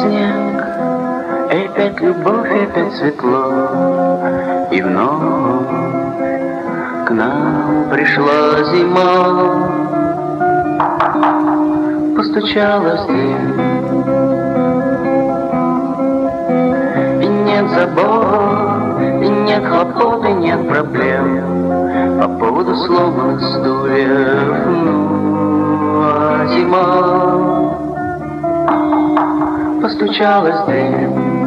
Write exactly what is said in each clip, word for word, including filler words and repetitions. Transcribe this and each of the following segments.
снег, и опять любовь, и опять светло, и вновь к нам пришла зима, постучалась в дверь, и нет забот, и нет хлопот, и нет проблем по поводу сломанных стульев. Ну, а зима постучалась в дверь,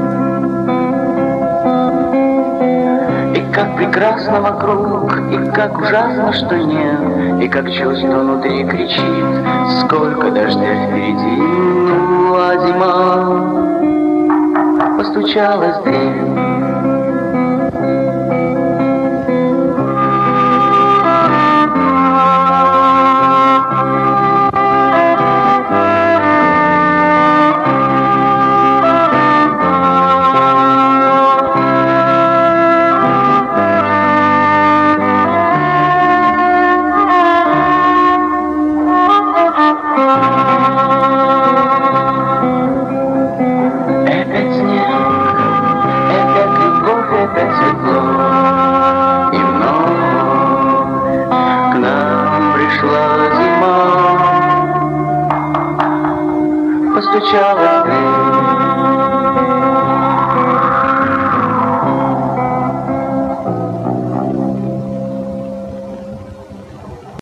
и как прекрасно вокруг, и как ужасно, что нет, и как чувство внутри кричит, сколько дождя впереди. Ну, а зима постучалась в дверь. Постучалась